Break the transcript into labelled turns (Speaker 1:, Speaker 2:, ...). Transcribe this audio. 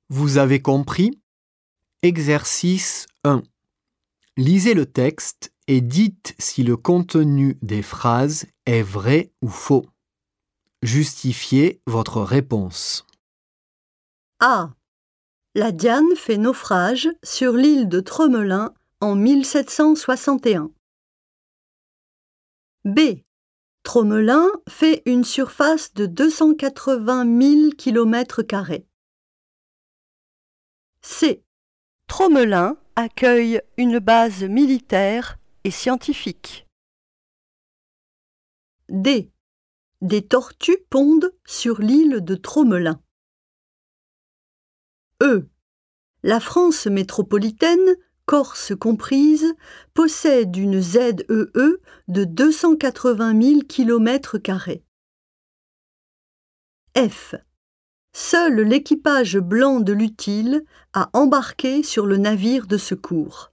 Speaker 1: Vous avez compris? Exercice 1. Lisez le texte et dites si le contenu des phrases est vrai ou faux. Justifiez votre réponse.
Speaker 2: A. La Diane fait naufrage sur l'île de Tromelin en 1761. B. Tromelin fait une surface de 280 000 km². C. Tromelin accueille une base militaire et scientifique. D. Des tortues pondent sur l'île de Tromelin. E. La France métropolitaine, Corse comprise, possède une ZEE de 280 000 km². F. Seul l'équipage blanc de l'Utile a embarqué sur le navire de secours.